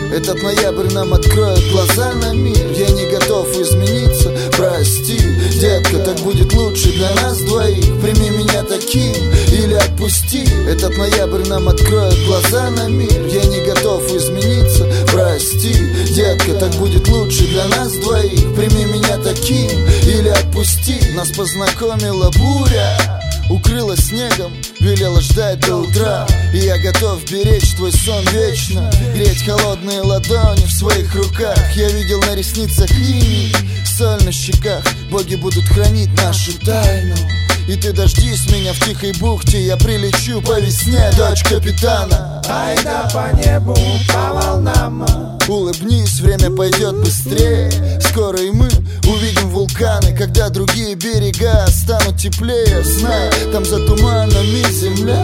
Этот ноябрь нам откроет глаза на мир. Я не готов измениться, прости, детка, так будет лучше для нас двоих. Прими меня таким или отпусти. Этот ноябрь нам откроет глаза на мир. Я не готов измениться, прости, детка, так будет лучше для нас двоих. Прими меня таким или отпусти. Нас познакомила буря, укрыла снегом, велела ждать до утра. И я готов беречь твой сон вечно, греть холодные ладони в своих руках. Я видел на ресницах иней, соль на щеках. Боги будут хранить нашу тайну. И ты дождись меня в тихой бухте. Я прилечу по весне, дочь капитана. Айда по небу, по волнам. Улыбнись, время пойдет быстрее. Скоро и мы увидим вулканы, когда другие берега станут теплее. Знай, там за туманами земля.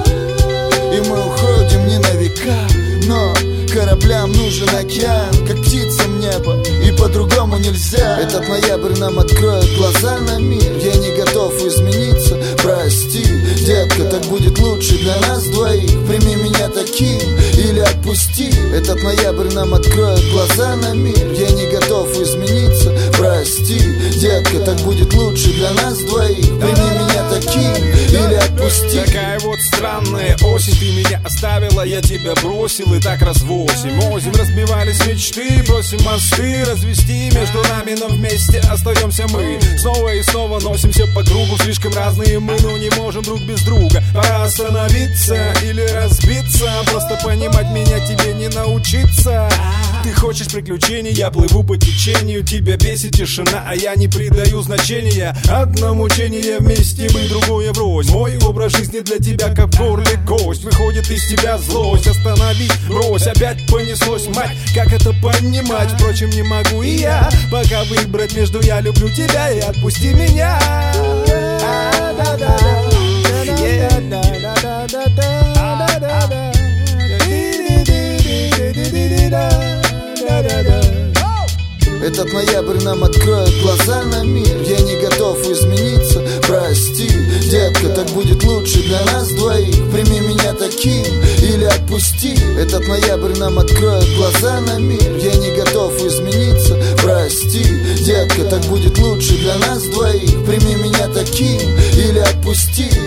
И мы уходим не на века, но кораблям нужен океан, как птицам небо, и по-другому нельзя. Этот ноябрь нам откроет глаза на мир. Я не готов измениться, прости, детка, так будет лучше для нас двоих. Прими меня таким или отпусти. Этот ноябрь нам откроет глаза на мир. Я не готов измениться, прости, детка, так будет лучше для нас двоих. Прими меня таким или отпусти. Такая вот странная осень, ты меня оставила, я тебя бросил, и так развозим. Озим, разбивались мечты, бросим мосты, развести между нами, но вместе остаемся мы. Снова и снова носимся по кругу, слишком разные мы, но не можем друг без друга. Пора остановиться или разбиться, просто понимать меня тебе не научиться. Ты хочешь приключений, я плыву по течению. Тебя бесит тишина, а я не придаю значения. Одно мучение вместе, мы другое врозь. Мой образ жизни для тебя как в горле кость. Выходит из тебя злость, останови, брось. Опять понеслось, мать, как это понимать? Впрочем, не могу и я пока выбрать между я люблю тебя и отпусти меня. Этот ноябрь нам откроет глаза на мир. Я не готов измениться, прости, детка, так будет лучше для нас двоих. Прими меня таким или отпусти. Этот ноябрь нам откроет глаза на мир. Я не готов измениться, прости, детка, так будет лучше для нас двоих. Прими меня таким или отпусти.